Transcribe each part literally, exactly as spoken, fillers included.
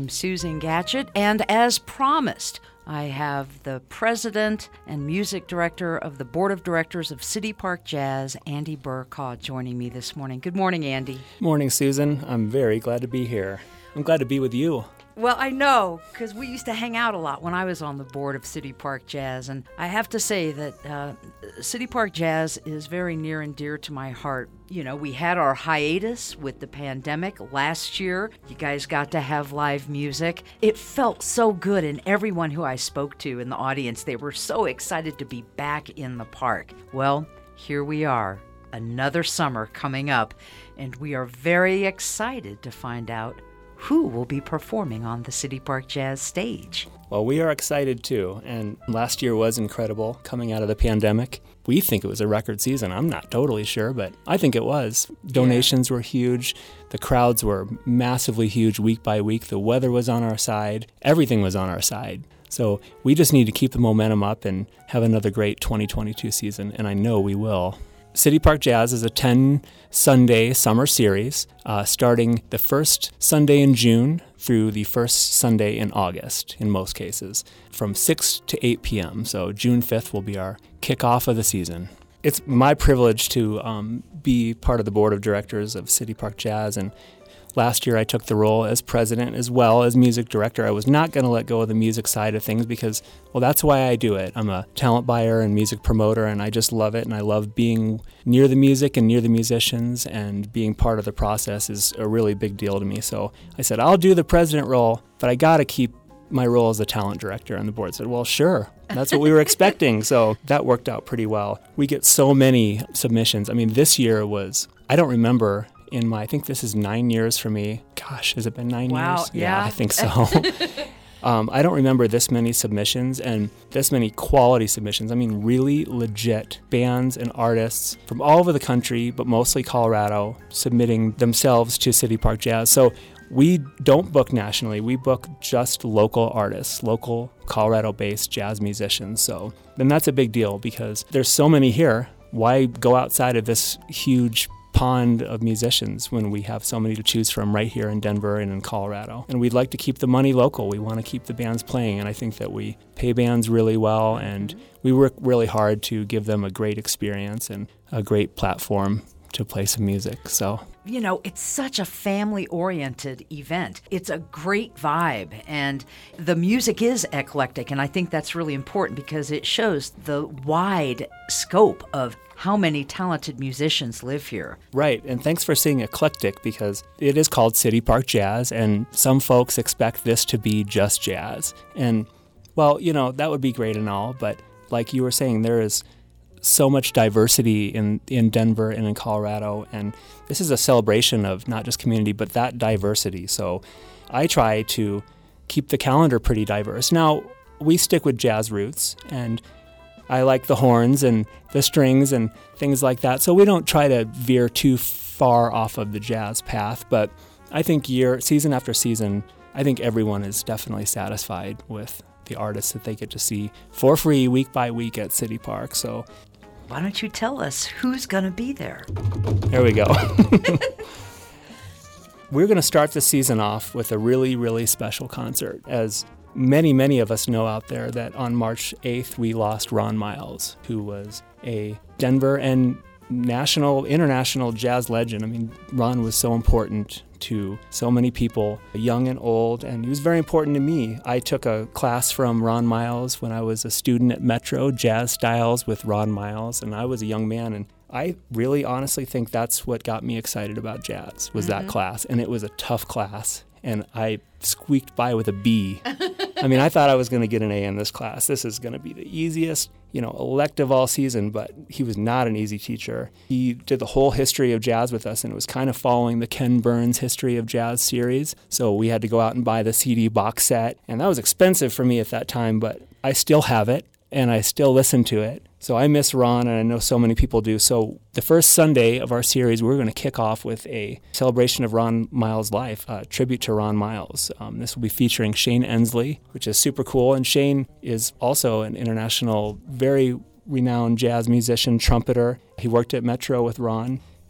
I'm Susan Gatchett, and as promised, I have the president and music director of the Board of Directors of City Park Jazz, Andy Burkaw, joining me this morning. Good morning, Andy. Morning, Susan. I'm very glad to be here. I'm glad to be with you. Well, I know, because we used to hang out a lot when I was on the board of City Park Jazz, and I have to say that uh, City Park Jazz is very near and dear to my heart. You know, we had our hiatus with the pandemic last year. You guys got to have live music. It felt so good, and everyone who I spoke to in the audience, they were so excited to be back in the park. Well, here we are, another summer coming up, and we are very excited to find out who will be performing on the City Park Jazz stage. Well, we are excited too, and last year was incredible coming out of the pandemic. We think it was a record season. I'm not totally sure, but I think it was. Donations yeah. were huge. The crowds were massively huge week by week. The weather was on our side. Everything was on our side. So we just need to keep the momentum up and have another great twenty twenty-two season, and I know we will. City Park Jazz is a ten-Sunday summer series, uh, starting the first Sunday in June through the first Sunday in August, in most cases, from six to eight p.m. So June fifth will be our kickoff of the season. It's my privilege to um, be part of the board of directors of City Park Jazz, and last year I took the role as president as well as music director. I was not going to let go of the music side of things because, well, that's why I do it. I'm a talent buyer and music promoter, and I just love it, and I love being near the music and near the musicians, and being part of the process is a really big deal to me. So I said, I'll do the president role, but I got to keep my role as a talent director. And the board said, well, sure. That's what we were expecting. So that worked out pretty well. We get so many submissions. I mean, this year was, I don't remember in my, I think this is nine years for me. Gosh, has it been nine wow, years? Yeah. yeah, I think so. um, I don't remember this many submissions and this many quality submissions. I mean, really legit bands and artists from all over the country, but mostly Colorado, submitting themselves to City Park Jazz. So we don't book nationally. We book just local artists, local Colorado-based jazz musicians. So then that's a big deal because there's so many here. Why go outside of this huge pond of musicians when we have so many to choose from right here in Denver and in Colorado? And we'd like to keep the money local. We want to keep the bands playing, and I think that we pay bands really well, and we work really hard to give them a great experience and a great platform to play some music. So, you know, it's such a family-oriented event. It's a great vibe, and the music is eclectic, and I think that's really important because it shows the wide scope of how many talented musicians live here. Right, and thanks for saying eclectic because it is called City Park Jazz, and some folks expect this to be just jazz. And, well, you know, that would be great and all, but like you were saying, there is so much diversity in, in Denver and in Colorado, and this is a celebration of not just community, but that diversity. So I try to keep the calendar pretty diverse. Now, we stick with jazz roots, and I like the horns and the strings and things like that. So we don't try to veer too far off of the jazz path, but I think year, season after season, I think everyone is definitely satisfied with the artists that they get to see for free week by week at City Park. So why don't you tell us who's going to be there? There we go. We're going to start the season off with a really, really special concert. As many, many of us know out there that on March eighth, we lost Ron Miles, who was a Denver and national, international jazz legend. I mean, Ron was so important to so many people, young and old, and he was very important to me. I took a class from Ron Miles when I was a student at Metro, Jazz Styles with Ron Miles, and I was a young man, and I really honestly think that's what got me excited about jazz, was mm-hmm. that class, and it was a tough class, and I squeaked by with a B. I mean, I thought I was going to get an A in this class. This is going to be the easiest, you know, elective all season, but he was not an easy teacher. He did the whole history of jazz with us, and it was kind of following the Ken Burns History of Jazz series. So we had to go out and buy the C D box set, and that was expensive for me at that time, but I still have it, and I still listen to it. So I miss Ron, and I know so many people do. So the first Sunday of our series, we're going to kick off with a celebration of Ron Miles' life, a tribute to Ron Miles. Um, this will be featuring Shane Ensley, which is super cool. And Shane is also an international, very renowned jazz musician, trumpeter. He worked at Metro with Ron,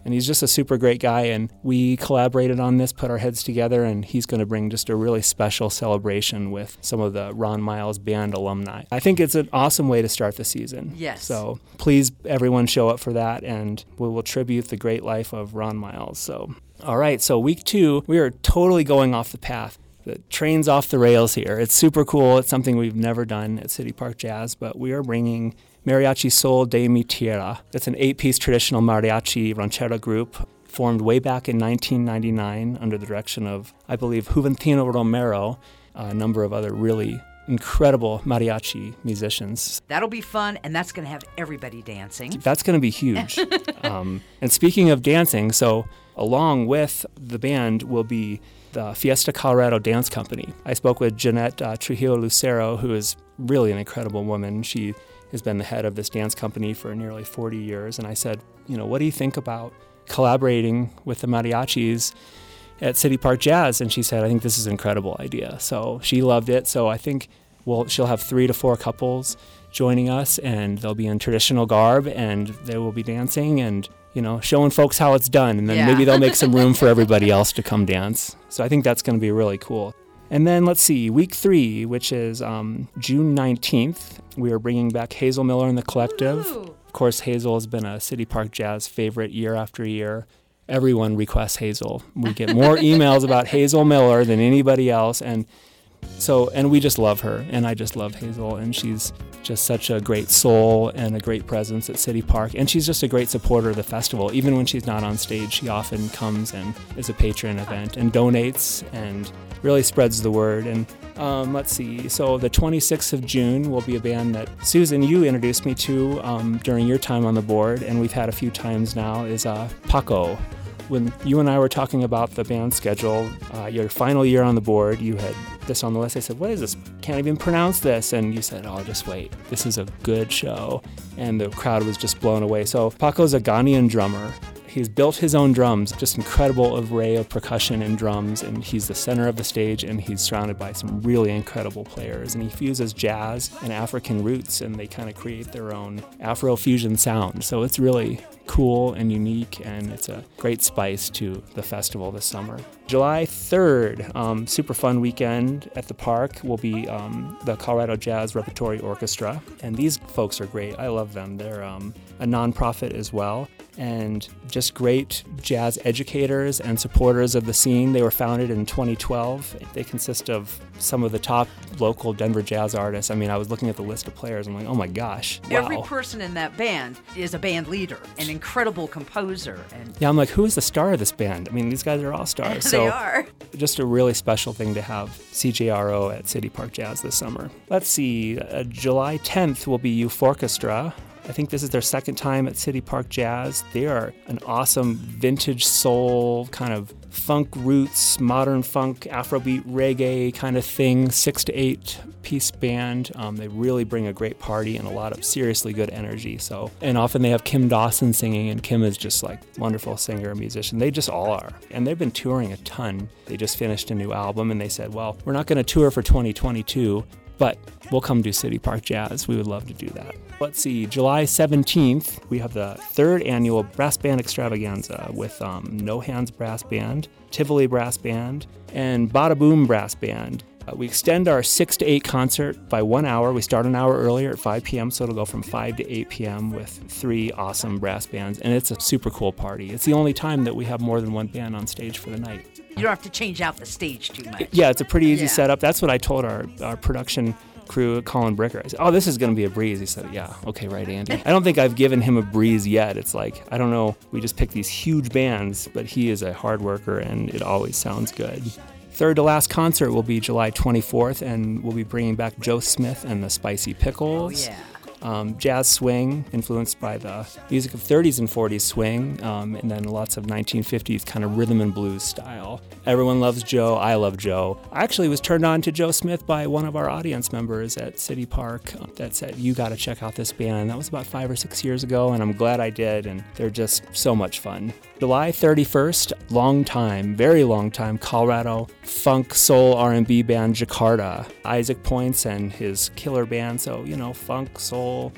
And he's just a super great guy, and we collaborated on this, put our heads together, and he's going to bring just a really special celebration with some of the Ron Miles Band alumni. I think it's an awesome way to start the season. Yes. So please, everyone, show up for that, and we will tribute the great life of Ron Miles. So, all right, so week two, we are totally going off the path. The train's off the rails here. It's super cool. It's something we've never done at City Park Jazz, but we are bringing Mariachi Sol de Mi Tierra. It's an eight-piece traditional mariachi ranchera group formed way back in nineteen ninety-nine under the direction of, I believe, Juventino Romero, a number of other really incredible mariachi musicians. That'll be fun, and that's going to have everybody dancing. That's going to be huge. um, and speaking of dancing, so along with the band will be the Fiesta Colorado Dance Company. I spoke with Jeanette uh, Trujillo Lucero, who is really an incredible woman. She has been the head of this dance company for nearly forty years. And I said, you know, what do you think about collaborating with the mariachis at City Park Jazz? And she said, I think this is an incredible idea. So she loved it. So I think we'll, she'll have three to four couples joining us, and they'll be in traditional garb, and they will be dancing and, you know, showing folks how it's done. And then yeah. maybe they'll make some room for everybody else to come dance. So I think that's going to be really cool. And then let's see, week three, which is um, June nineteenth, we are bringing back Hazel Miller and the Collective. Ooh. Of course, Hazel has been a City Park Jazz favorite year after year. Everyone requests Hazel. We get more emails about Hazel Miller than anybody else. And so, and we just love her. And I just love Hazel. And she's just such a great soul and a great presence at City Park. And she's just a great supporter of the festival. Even when she's not on stage, she often comes and is a patron event and donates and really spreads the word. And um, let's see, so the twenty-sixth of June will be a band that, Susan, you introduced me to um, during your time on the board, and we've had a few times now, is uh, Paco. When you and I were talking about the band schedule, uh, your final year on the board, you had this on the list. I said, what is this? Can't even pronounce this. And you said, oh, just wait. This is a good show. And the crowd was just blown away. So Paco's a Ghanaian drummer. He's built his own drums, just incredible array of percussion and drums, and he's the center of the stage, and he's surrounded by some really incredible players. And he fuses jazz and African roots, and they kind of create their own Afro-fusion sound. So it's really cool and unique, and it's a great spice to the festival this summer. July third, um, super fun weekend at the park, will be um, the Colorado Jazz Repertory Orchestra. And these folks are great. I love them. They're um, a nonprofit as well, and just great jazz educators and supporters of the scene. They were founded in twenty twelve. They consist of some of the top local Denver jazz artists. I mean, I was looking at the list of players. I'm like, oh my gosh, wow. Every person in that band is a band leader, an incredible composer. And yeah, I'm like, who is the star of this band? I mean, these guys are all stars. they so are. Just a really special thing to have C J R O at City Park Jazz this summer. Let's see, uh, July tenth will be Euphorchestra. I think this is their second time at City Park Jazz. They are an awesome vintage soul, kind of funk roots, modern funk, Afrobeat, reggae kind of thing, six to eight piece band. Um, they really bring a great party and a lot of seriously good energy. So, and often they have Kim Dawson singing, and Kim is just like wonderful singer and musician. They just all are. And they've been touring a ton. They just finished a new album, and they said, well, we're not going to tour for twenty twenty-two, but we'll come do City Park Jazz. We would love to do that. Let's see, July seventeenth, we have the third annual Brass Band Extravaganza with um, No Hands Brass Band, Tivoli Brass Band, and Bada Boom Brass Band. Uh, we extend our six to eight concert by one hour. We start an hour earlier at five p.m., so it'll go from five to eight p.m. with three awesome brass bands, and it's a super cool party. It's the only time that we have more than one band on stage for the night. You don't have to change out the stage too much. Yeah, it's a pretty easy Yeah. setup. That's what I told our, our production crew, Colin Bricker. I said, oh, this is going to be a breeze. He said, yeah, okay, right, Andy. I don't think I've given him a breeze yet. It's like, I don't know, we just pick these huge bands, but he is a hard worker, and it always sounds good. Third to last concert will be July twenty-fourth, and we'll be bringing back Joe Smith and the Spicy Pickles. Oh, yeah. Um, jazz swing, influenced by the music of thirties and forties swing, um, and then lots of nineteen fifties kind of rhythm and blues style. Everyone loves Joe. I love Joe. I actually was turned on to Joe Smith by one of our audience members at City Park that said, you got to check out this band. That was about five or six years ago, and I'm glad I did, and they're just so much fun. July thirty-first, long time, very long time, Colorado funk soul R and B band Jakarta. Isaac Points and his killer band, so, you know, funk, soul,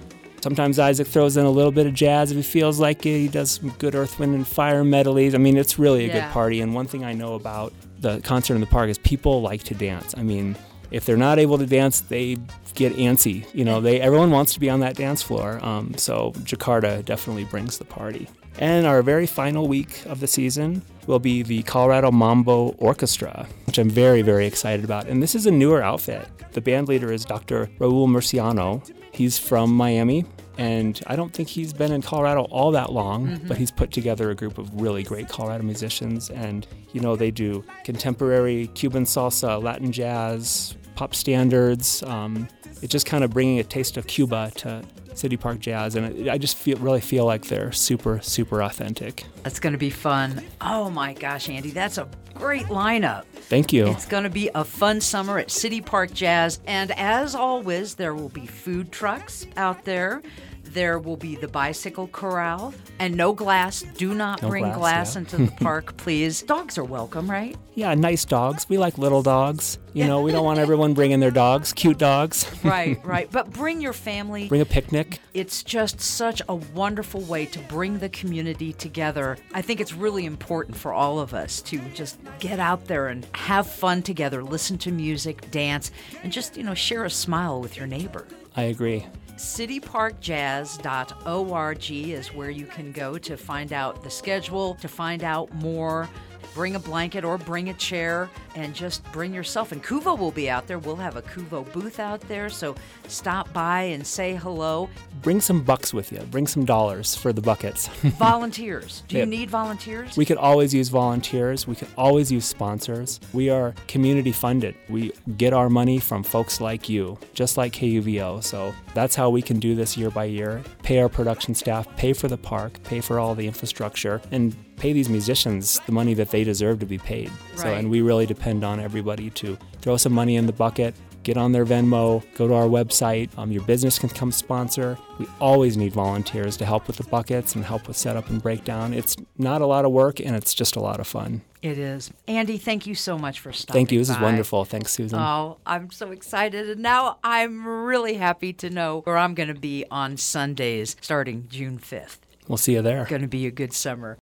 Sometimes Isaac throws in a little bit of jazz if he feels like it. He does some good Earth, Wind, and Fire medleys. I mean, it's really a Yeah. good party. And one thing I know about the concert in the park is people like to dance. I mean, if they're not able to dance, they get antsy. You know, they everyone wants to be on that dance floor. Um, so Jakarta definitely brings the party. And our very final week of the season will be the Colorado Mambo Orchestra, which I'm very, very excited about. And this is a newer outfit. The band leader is Doctor Raul Murciano. He's from Miami, and I don't think he's been in Colorado all that long, mm-hmm. but he's put together a group of really great Colorado musicians. And, you know, they do contemporary Cuban salsa, Latin jazz, pop standards. Um, it's just kind of bringing a taste of Cuba to City Park Jazz, and it, I just feel really feel like they're super, super authentic. That's going to be fun. Oh my gosh, Andy, that's a great lineup. Thank you. It's going to be a fun summer at City Park Jazz, and as always, there will be food trucks out there. There will be the bicycle corral, and no glass. Do not no bring glass, glass yeah. into the park, please. Dogs are welcome, right? Yeah, nice dogs. We like little dogs. You know, we don't want everyone bringing their dogs, cute dogs. Right, right. But bring your family. Bring a picnic. It's just such a wonderful way to bring the community together. I think it's really important for all of us to just get out there and have fun together, listen to music, dance, and just, you know, share a smile with your neighbor. I agree. city park jazz dot org is where you can go to find out the schedule, to find out more. Bring a blanket or bring a chair and just bring yourself. And Kuvo will be out there. We'll have a Kuvo booth out there, so stop by and say hello. Bring some bucks with you. Bring some dollars for the buckets. Volunteers. Do you Yep. need volunteers? We could always use volunteers. We could always use sponsors. We are community funded. We get our money from folks like you, just like K U V O. So that's how we can do this year by year. Pay our production staff, pay for the park, pay for all the infrastructure, and pay these musicians the money that they deserve to be paid. So, Right. and we really depend on everybody to throw some money in the bucket, get on their Venmo, go to our website. Um, your business can come sponsor. We always need volunteers to help with the buckets and help with setup and breakdown. It's not a lot of work, and it's just a lot of fun. It is. Andy, thank you so much for stopping Thank you. This is by. wonderful. Thanks, Susan. Oh, I'm so excited. And now I'm really happy to know where I'm going to be on Sundays starting June fifth. We'll see you there. Going to be a good summer.